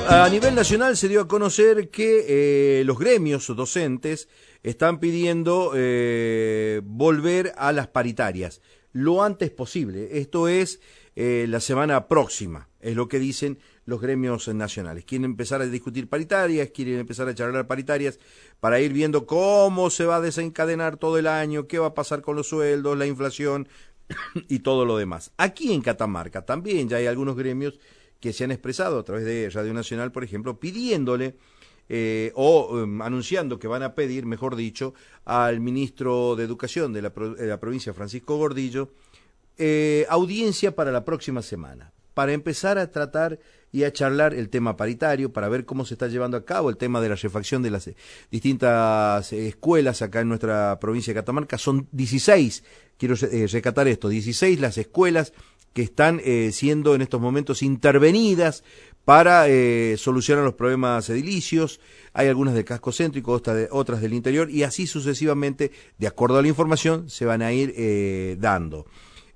A nivel nacional se dio a conocer que los gremios docentes están pidiendo volver a las paritarias lo antes posible. Esto es la semana próxima, es lo que dicen los gremios nacionales. Quieren empezar a discutir paritarias, quieren empezar a charlar paritarias para ir viendo cómo se va a desencadenar todo el año, qué va a pasar con los sueldos, la inflación y todo lo demás. Aquí en Catamarca también ya hay algunos gremios que se han expresado a través de Radio Nacional, por ejemplo, pidiéndole anunciando que van a pedir, mejor dicho, al ministro de Educación de la provincia, Francisco Gordillo, audiencia para la próxima semana, para empezar a tratar y a charlar el tema paritario, para ver cómo se está llevando a cabo el tema de la refacción de las distintas escuelas acá en nuestra provincia de Catamarca. Son 16, quiero rescatar esto, 16 las escuelas que están siendo en estos momentos intervenidas para solucionar los problemas edilicios. Hay algunas del casco céntrico, otras del interior, y así sucesivamente, de acuerdo a la información, se van a ir dando.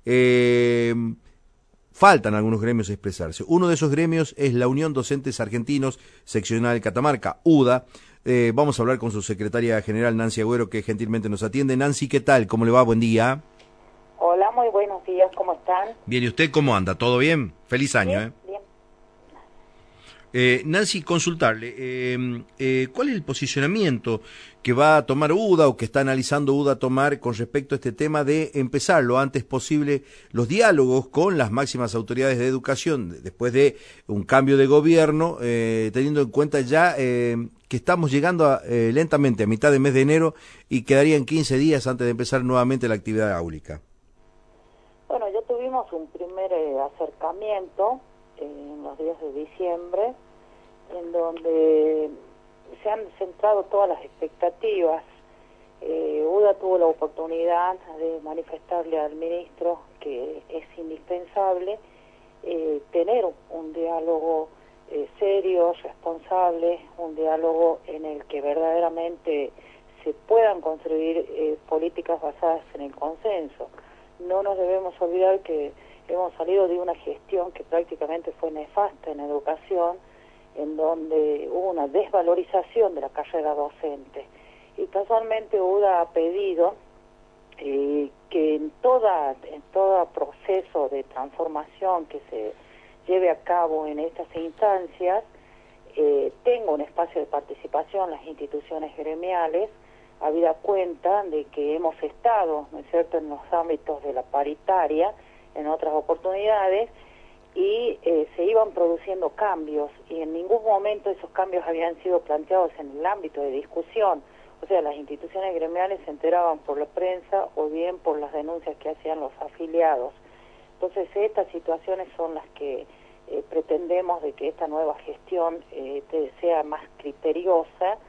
Faltan algunos gremios a expresarse. Uno de esos gremios es la Unión Docentes Argentinos, seccional Catamarca, UDA. Vamos a hablar con su secretaria general, Nancy Agüero, que gentilmente nos atiende. Nancy, ¿qué tal? ¿Cómo le va? Buen día. Hola, muy buenos días, ¿cómo están? Bien, ¿y usted cómo anda? ¿Todo bien? Feliz año, Bien, bien. Nancy, consultarle, ¿cuál es el posicionamiento que va a tomar UDA o que está analizando UDA tomar con respecto a este tema de empezar lo antes posible los diálogos con las máximas autoridades de educación después de un cambio de gobierno, teniendo en cuenta ya que estamos llegando lentamente a mitad de mes de enero y quedarían 15 días antes de empezar nuevamente la actividad áulica? Bueno, ya tuvimos un primer acercamiento en los días de diciembre, en donde se han centrado todas las expectativas. UDA tuvo la oportunidad de manifestarle al ministro que es indispensable tener un diálogo serio, responsable, un diálogo en el que verdaderamente se puedan construir políticas basadas en el consenso. No nos debemos olvidar que hemos salido de una gestión que prácticamente fue nefasta en educación, en donde hubo una desvalorización de la carrera docente. Y casualmente UDA ha pedido que en todo proceso de transformación que se lleve a cabo en estas instancias, tenga un espacio de participación las instituciones gremiales, habida cuenta de que hemos estado, ¿no es cierto?, en los ámbitos de la paritaria, en otras oportunidades, y se iban produciendo cambios, y en ningún momento esos cambios habían sido planteados en el ámbito de discusión. O sea, las instituciones gremiales se enteraban por la prensa o bien por las denuncias que hacían los afiliados. Entonces, estas situaciones son las que pretendemos de que esta nueva gestión sea más criteriosa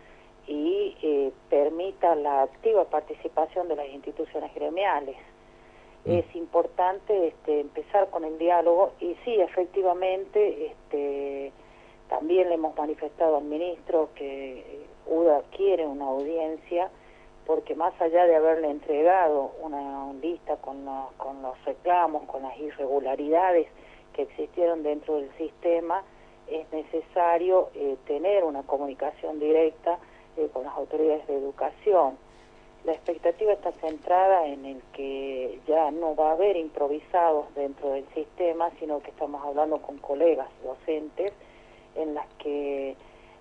y permita la activa participación de las instituciones gremiales. Es importante empezar con el diálogo, y sí, efectivamente, también le hemos manifestado al ministro que UDA quiere una audiencia, porque más allá de haberle entregado una lista con los reclamos, con las irregularidades que existieron dentro del sistema, es necesario tener una comunicación directa con las autoridades de educación. La expectativa está centrada en el que ya no va a haber improvisados dentro del sistema, sino que estamos hablando con colegas docentes en las que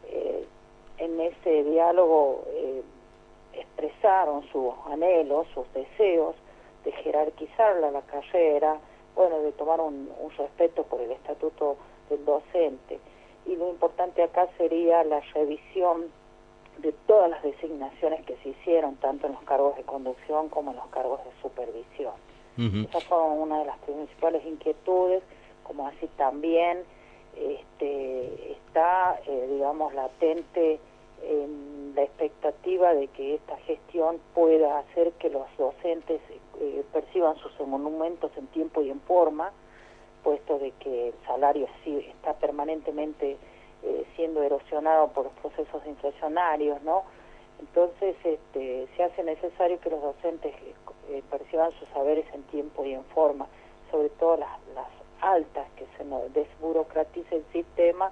en ese diálogo expresaron sus anhelos, sus deseos de jerarquizar la carrera, bueno, de tomar un respeto por el estatuto del docente. Y lo importante acá sería la revisión de todas las designaciones que se hicieron, tanto en los cargos de conducción como en los cargos de supervisión. Esa fue una de las principales inquietudes, como así también está, digamos, latente la expectativa de que esta gestión pueda hacer que los docentes perciban sus emolumentos en tiempo y en forma, puesto de que el salario sí está permanentemente siendo erosionado por los procesos inflacionarios, ¿no? Entonces se hace necesario que los docentes perciban sus saberes en tiempo y en forma, sobre todo las altas, que se nos desburocratice el sistema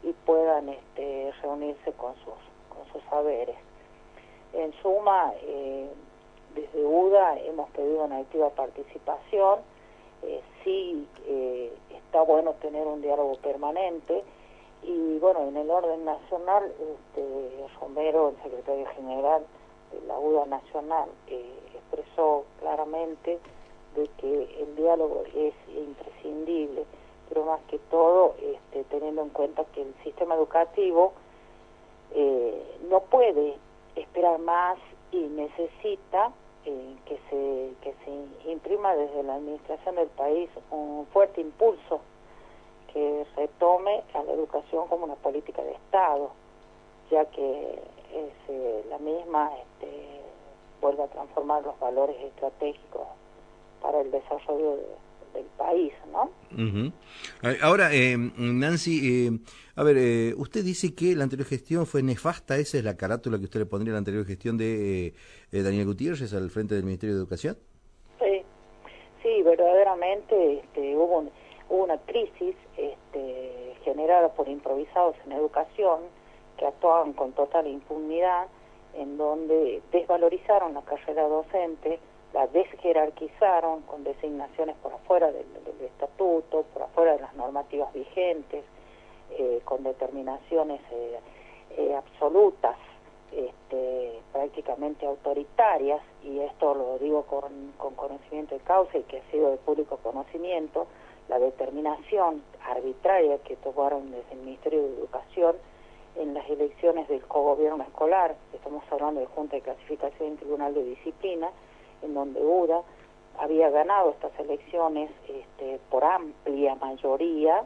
y puedan reunirse con sus saberes. En suma, desde UDA hemos pedido una activa participación. Sí, está bueno tener un diálogo permanente, y bueno, en el orden nacional, Romero, el secretario general de la UDA nacional, expresó claramente de que el diálogo es imprescindible, pero más que todo teniendo en cuenta que el sistema educativo no puede esperar más y necesita que se imprima desde la administración del país un fuerte impulso que retome a la educación como una política de Estado, ya que la misma vuelve a transformar los valores estratégicos para el desarrollo del país, ¿no? Uh-huh. Ahora, Nancy, a ver, usted dice que la anterior gestión fue nefasta. ¿Esa es la carátula que usted le pondría a la anterior gestión de Daniel Gutiérrez al frente del Ministerio de Educación? Sí, verdaderamente hubo una crisis generada por improvisados en educación que actuaban con total impunidad, en donde desvalorizaron la carrera docente, la desjerarquizaron con designaciones por afuera del estatuto, por afuera de las normativas vigentes, con determinaciones absolutas, prácticamente autoritarias, y esto lo digo con conocimiento de causa y que ha sido de público conocimiento, la determinación arbitraria que tomaron desde el Ministerio de Educación en las elecciones del cogobierno escolar. Estamos hablando de Junta de Clasificación y Tribunal de Disciplina, en donde UDA había ganado estas elecciones por amplia mayoría,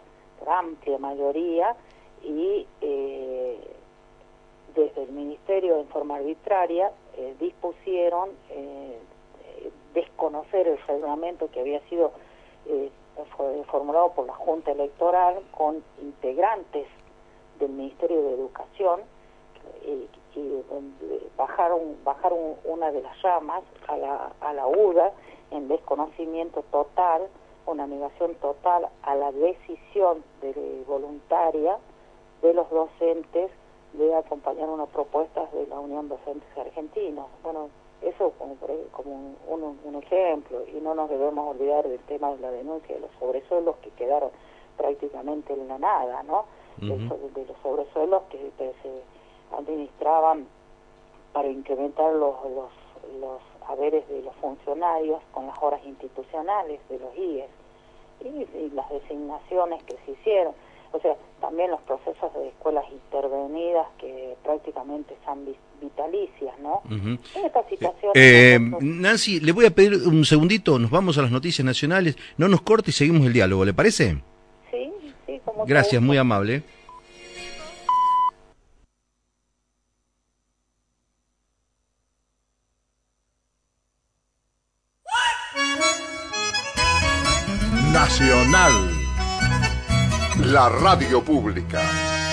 y desde el Ministerio en forma arbitraria dispusieron desconocer el reglamento que había sido formulado por la Junta Electoral con integrantes del Ministerio de Educación, y bajaron una de las ramas a la UDA en desconocimiento total, una negación total a la decisión voluntaria de los docentes de acompañar una propuesta de la Unión Docentes Argentinos. Bueno, eso como un ejemplo, y no nos debemos olvidar del tema de la denuncia de los sobresueldos que quedaron prácticamente en la nada, ¿no? Uh-huh. De los sobresueldos que se administraban para incrementar los haberes de los funcionarios con las horas institucionales de los IES y las designaciones que se hicieron. O sea, también los procesos de escuelas intervenidas que prácticamente son vitalicias, ¿no? Uh-huh. En esta situación... Nancy, le voy a pedir un segundito, nos vamos a las noticias nacionales, no nos corte y seguimos el diálogo, ¿le parece? Sí, como gracias, muy amable. Nacional, la radio pública.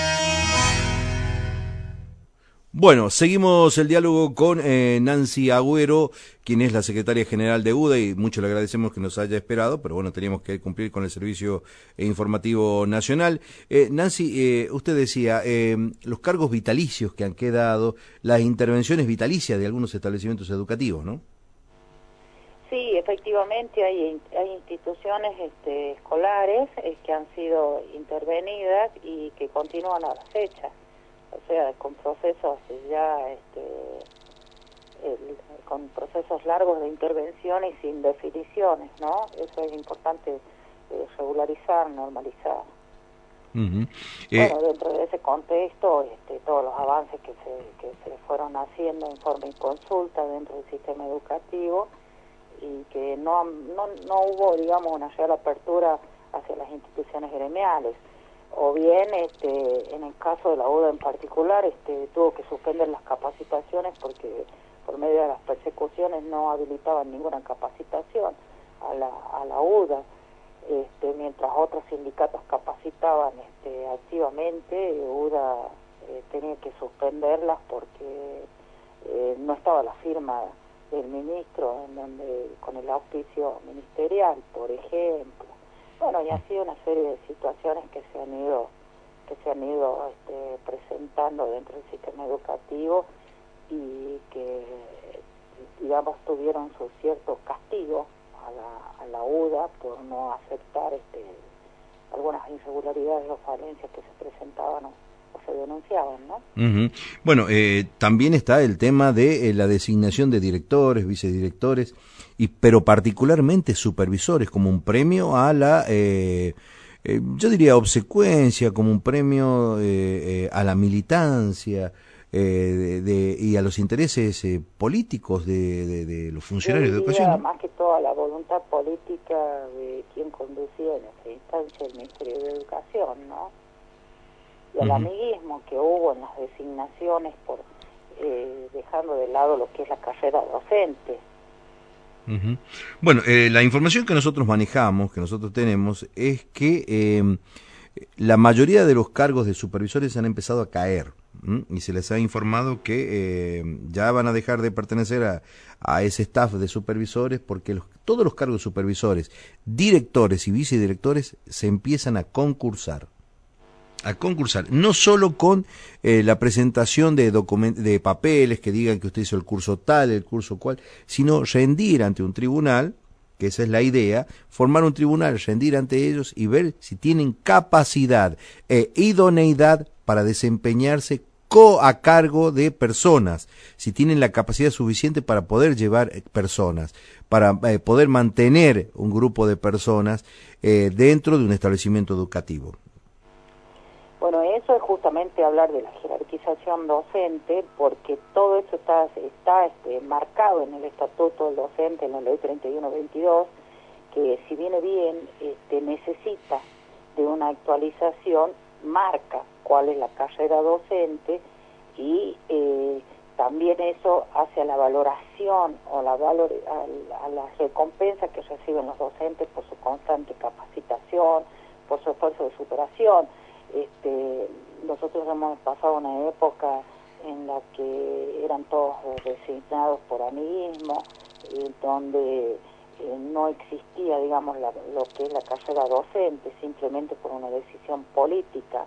Bueno, seguimos el diálogo con Nancy Agüero, quien es la secretaria general de UDA, y mucho le agradecemos que nos haya esperado, pero bueno, teníamos que cumplir con el servicio informativo nacional. Nancy, usted decía, los cargos vitalicios que han quedado, las intervenciones vitalicias de algunos establecimientos educativos, ¿no? Sí, efectivamente hay instituciones escolares que han sido intervenidas y que continúan a la fecha, o sea, con procesos ya con procesos largos de intervención y sin definiciones, ¿no? Eso es importante regularizar, normalizar. Uh-huh. Bueno, dentro de ese contexto, todos los avances que se fueron haciendo en forma y consulta dentro del sistema educativo, y que no hubo, digamos, una real apertura hacia las instituciones gremiales, o bien en el caso de la UDA en particular tuvo que suspender las capacitaciones porque por medio de las persecuciones no habilitaban ninguna capacitación a la UDA, mientras otros sindicatos capacitaban activamente. UDA tenía que suspenderlas porque no estaba la firma del ministro, en donde con el auspicio ministerial, por ejemplo. Bueno, y ha sido una serie de situaciones que se han ido que se han ido presentando dentro del sistema educativo y que, digamos, tuvieron su cierto castigo a la UDA por no aceptar algunas irregularidades o falencias que se presentaban o se denunciaban, ¿no? Uh-huh. Bueno, también está el tema de la designación de directores, vicedirectores, pero particularmente supervisores, como un premio a la, yo diría, obsecuencia, como un premio a la militancia y a los intereses políticos de los funcionarios de educación, ¿no? Más que todo a la voluntad política de quien conducía en esa instancia el Ministerio de Educación, ¿no? Y al amiguismo que hubo en las designaciones por dejando de lado lo que es la carrera docente. Uh-huh. Bueno, la información que nosotros manejamos, que nosotros tenemos, es que la mayoría de los cargos de supervisores han empezado a caer, y se les ha informado que ya van a dejar de pertenecer a ese staff de supervisores porque todos los cargos de supervisores, directores y vicedirectores se empiezan a concursar, no solo con la presentación de papeles que digan que usted hizo el curso tal, el curso cual, sino rendir ante un tribunal, que esa es la idea, formar un tribunal, rendir ante ellos y ver si tienen capacidad e idoneidad para desempeñarse a cargo de personas, si tienen la capacidad suficiente para poder llevar personas, para poder mantener un grupo de personas dentro de un establecimiento educativo. Bueno, eso es justamente hablar de la jerarquización docente, porque todo eso está marcado en el Estatuto del Docente, en la Ley 3122, que si viene bien, necesita de una actualización, marca cuál es la carrera docente y también eso hace a la valoración o a la recompensa que reciben los docentes por su constante capacitación, por su esfuerzo de superación. Nosotros hemos pasado una época en la que eran todos designados por amiguismo, donde no existía, digamos, lo que es la carrera docente, simplemente por una decisión política.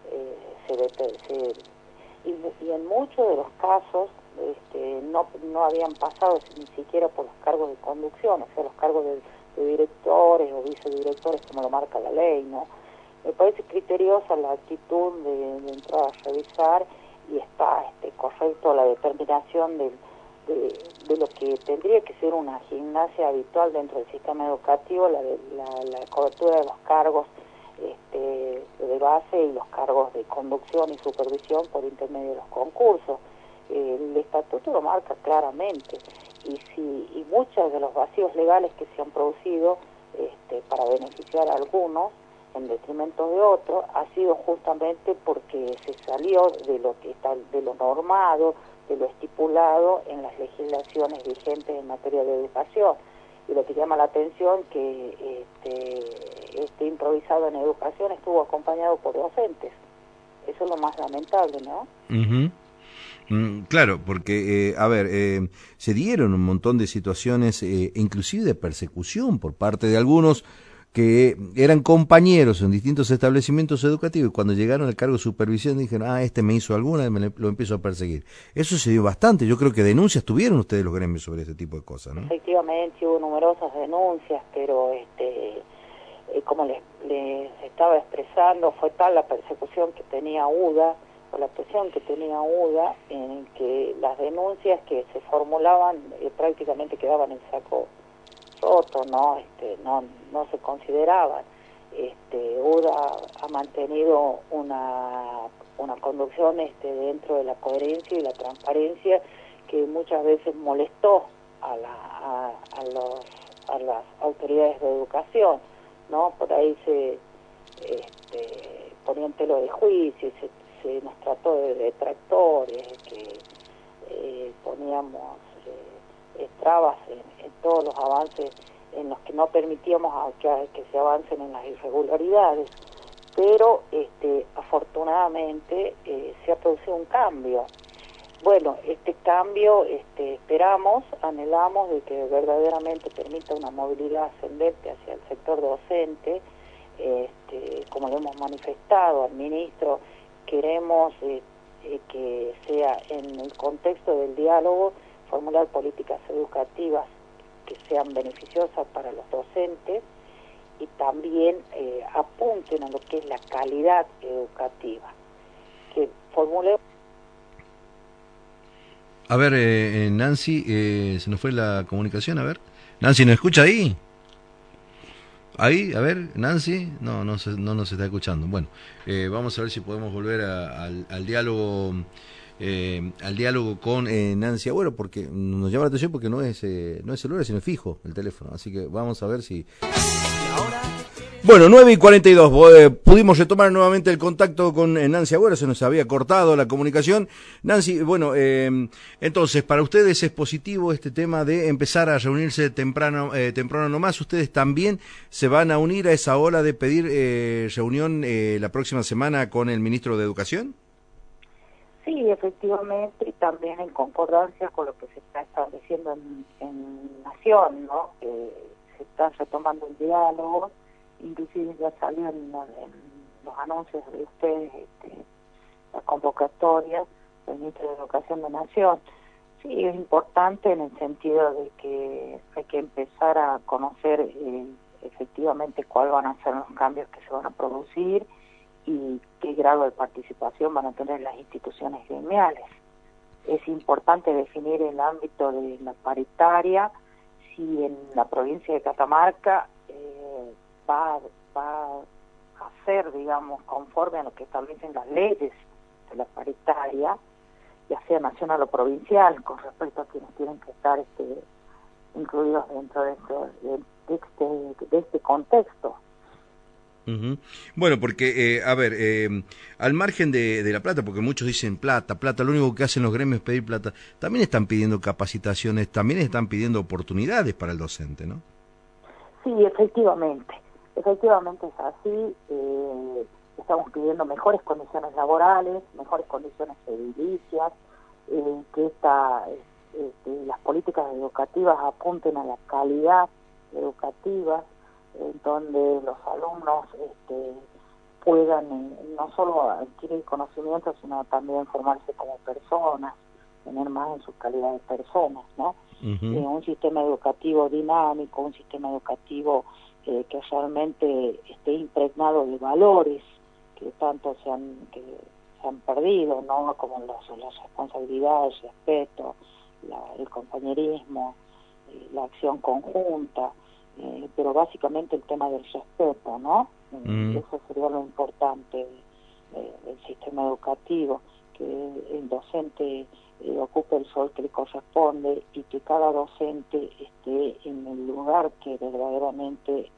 Y en muchos de los casos no habían pasado ni siquiera por los cargos de conducción, o sea, los cargos de directores o vicedirectores, como lo marca la ley, ¿no? Me parece criteriosa la actitud de entrar a revisar y está correcto la determinación de lo que tendría que ser una gimnasia habitual dentro del sistema educativo, la cobertura de los cargos de base y los cargos de conducción y supervisión por intermedio de los concursos. El estatuto lo marca claramente y muchos de los vacíos legales que se han producido para beneficiar a algunos en detrimento de otros ha sido justamente porque se salió de lo que está, de lo normado, de lo estipulado en las legislaciones vigentes en materia de educación. Y lo que llama la atención que este improvisado en educación estuvo acompañado por docentes. Eso es lo más lamentable, ¿no? Uh-huh. Claro, porque, se dieron un montón de situaciones, inclusive de persecución por parte de algunos que eran compañeros en distintos establecimientos educativos y cuando llegaron al cargo de supervisión dijeron, me hizo alguna y lo empiezo a perseguir. Eso se dio bastante, yo creo que denuncias tuvieron ustedes los gremios sobre ese tipo de cosas, ¿no? Efectivamente, hubo numerosas denuncias, pero como les estaba expresando, fue tal la persecución que tenía UDA, o la presión que tenía UDA, en que las denuncias que se formulaban prácticamente quedaban en saco roto, no se consideraban. UDA ha mantenido una conducción dentro de la coherencia y la transparencia que muchas veces molestó a las autoridades de educación, ¿no? Por ahí se ponía en telo de juicio y se nos trató de detractores, que poníamos trabas en todos los avances en los que no permitíamos que se avancen en las irregularidades, pero afortunadamente se ha producido un cambio. Bueno, este cambio esperamos, anhelamos de que verdaderamente permita una movilidad ascendente hacia el sector docente, como lo hemos manifestado al ministro, queremos que sea en el contexto del diálogo, formular políticas educativas que sean beneficiosas para los docentes y también apunten a lo que es la calidad educativa. Que formule. A ver, Nancy, se nos fue la comunicación, a ver. Nancy, ¿nos escucha ahí? Ahí, a ver, Nancy, no nos está escuchando. Bueno, vamos a ver si podemos volver al diálogo con Nancy Agüero, porque nos llama la atención porque no es celular, sino fijo el teléfono. Así que vamos a ver si... Bueno, 9:42, pudimos retomar nuevamente el contacto con Nancy Agüero, se nos había cortado la comunicación. Nancy, bueno, entonces, para ustedes es positivo este tema de empezar a reunirse temprano nomás. ¿Ustedes también se van a unir a esa ola de pedir reunión la próxima semana con el ministro de Educación? Sí, efectivamente, y también en concordancia con lo que se está estableciendo en Nación, ¿no? Se está retomando el diálogo. Inclusive ya salió en los anuncios de ustedes la convocatoria del ministro de Educación de Nación. Sí, es importante en el sentido de que hay que empezar a conocer efectivamente cuáles van a ser los cambios que se van a producir y qué grado de participación van a tener las instituciones gremiales. Es importante definir el ámbito de la paritaria, si en la provincia de Catamarca va a ser, digamos, conforme a lo que establecen las leyes de la paritaria, ya sea nacional o provincial, con respecto a quienes tienen que estar incluidos dentro de este contexto. Uh-huh. Bueno, porque, al margen de la plata, porque muchos dicen plata, lo único que hacen los gremios es pedir plata, también están pidiendo capacitaciones, también están pidiendo oportunidades para el docente, ¿no? Sí, efectivamente es así. Estamos pidiendo mejores condiciones laborales, mejores condiciones edilicias, que las políticas educativas apunten a la calidad educativa, en donde los alumnos puedan no solo adquirir conocimientos, sino también formarse como personas, tener más en su calidad de personas, ¿no? Uh-huh. Un sistema educativo dinámico, un sistema educativo que realmente esté impregnado de valores que tanto se han perdido, ¿no? Como las responsabilidades, el respeto, el compañerismo, la acción conjunta, pero básicamente el tema del respeto, ¿no? Eso sería lo importante del sistema educativo, que el docente ocupe el rol que le corresponde y que cada docente esté en el lugar que verdaderamente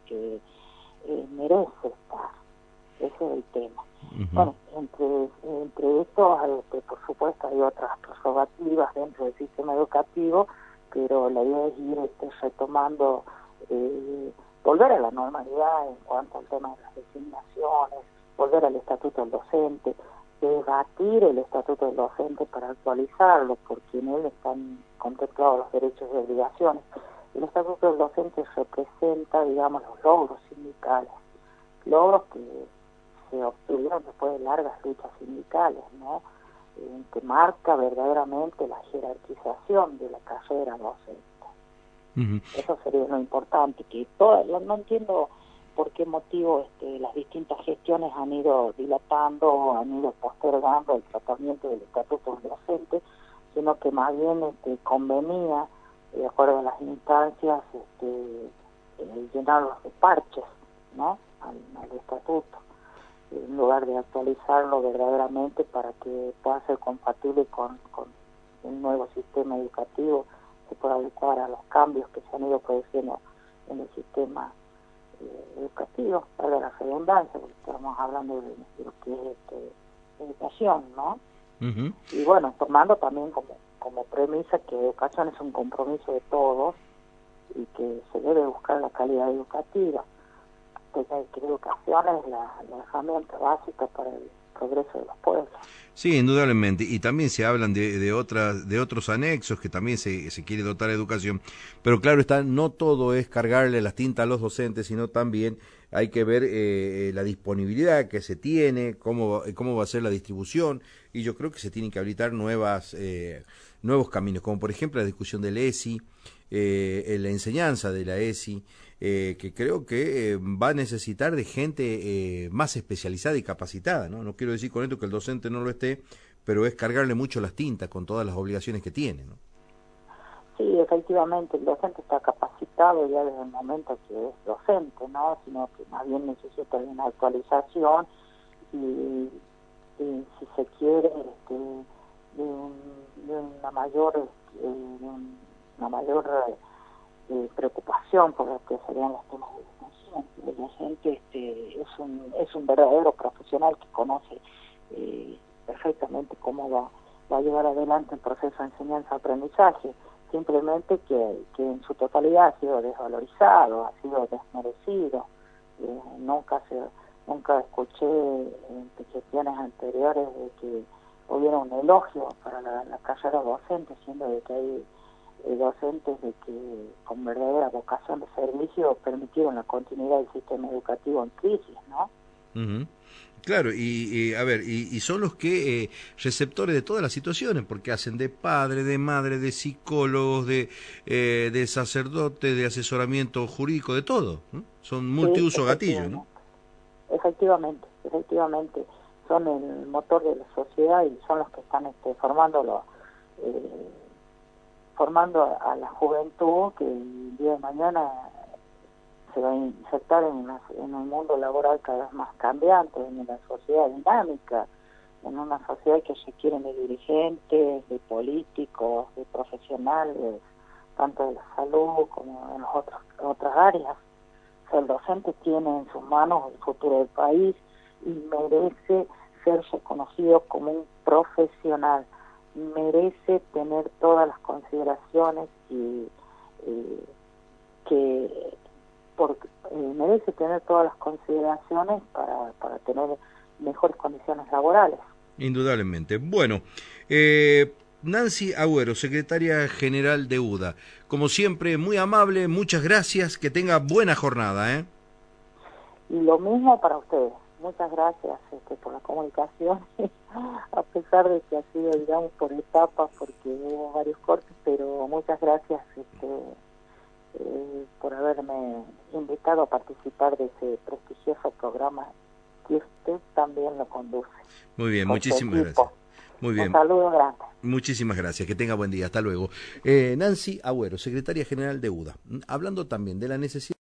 merece estar. Ese es el tema. Uh-huh. Bueno, entre esto, por supuesto, hay otras prerrogativas dentro del sistema educativo, pero la idea es ir retomando, volver a la normalidad en cuanto al tema de las designaciones, volver al estatuto del docente, debatir el estatuto del docente para actualizarlo, porque en él están contemplados los derechos y obligaciones. El estatuto del docente representa, digamos, los logros sindicales, logros que se obtuvieron después de largas luchas sindicales, ¿no? Que marca verdaderamente la jerarquización de la carrera docente. Uh-huh. Eso sería lo importante, que no entiendo por qué motivo las distintas gestiones han ido dilatando, han ido postergando el tratamiento del estatuto del docente, sino que más bien convenía, de acuerdo a las instancias, llenarlos de parches, ¿no? al estatuto, en lugar de actualizarlo verdaderamente para que pueda ser compatible con el nuevo sistema educativo, que pueda adecuar a los cambios que se han ido produciendo en el sistema educativo, para la redundancia, porque estamos hablando de lo que es educación, ¿no? Uh-huh. Y bueno, tomando también como premisa que educación es un compromiso de todos y que se debe buscar la calidad educativa, que educación es la herramienta básica para el progreso de los pueblos. Sí, indudablemente, y también se hablan de otros anexos que también se quiere dotar de educación, pero claro está, no todo es cargarle las tintas a los docentes, sino también hay que ver la disponibilidad que se tiene, cómo va a ser la distribución, y yo creo que se tienen que habilitar nuevos caminos, como por ejemplo la discusión del ESI, la enseñanza de la ESI, que creo que va a necesitar de gente más especializada y capacitada, ¿no? No quiero decir con esto que el docente no lo esté, pero es cargarle mucho las tintas con todas las obligaciones que tiene, ¿no? Sí, efectivamente, el docente está capacitado ya desde el momento que es docente, ¿no? Sino que más bien necesita de una actualización y si se quiere, de una mayor preocupación por lo que serían los temas de educación. El docente es un verdadero profesional que conoce perfectamente cómo va a llevar adelante el proceso de enseñanza-aprendizaje. Simplemente que en su totalidad ha sido desvalorizado, ha sido desmerecido. Nunca escuché en gestiones anteriores de que hubiera un elogio para la carrera docente, siendo de que hay docentes de que con verdadera vocación de servicio permitieron la continuidad del sistema educativo en crisis, ¿no? Uh-huh. Claro, a ver, y son los que receptores de todas las situaciones, porque hacen de padre, de madre, de psicólogos, de sacerdote, de asesoramiento jurídico, de todo, ¿no? Son multiuso gatillo, ¿no? Efectivamente, son el motor de la sociedad y son los que están formando a la juventud que el día de mañana se va a insertar en un mundo laboral cada vez más cambiante, en una sociedad dinámica, en una sociedad que requiere de dirigentes, de políticos, de profesionales, tanto de la salud como en otras áreas. O sea, el docente tiene en sus manos el futuro del país y merece ser reconocido como un profesional, merece tener todas las consideraciones merece tener todas las consideraciones para tener mejores condiciones laborales. Indudablemente. Bueno, Nancy Agüero, secretaria general de UDA, como siempre, muy amable, muchas gracias, que tenga buena jornada, ¿eh? Y lo mismo para ustedes. Muchas gracias por la comunicación, a pesar de que ha sido, digamos, por etapas, porque hubo varios cortes, pero muchas gracias por haberme invitado a participar de ese prestigioso programa que usted también lo conduce. Muy bien, muchísimas gracias. Muy bien. Un saludo grande. Muchísimas gracias, que tenga buen día, hasta luego. Nancy Agüero, secretaria general de UDA, hablando también de la necesidad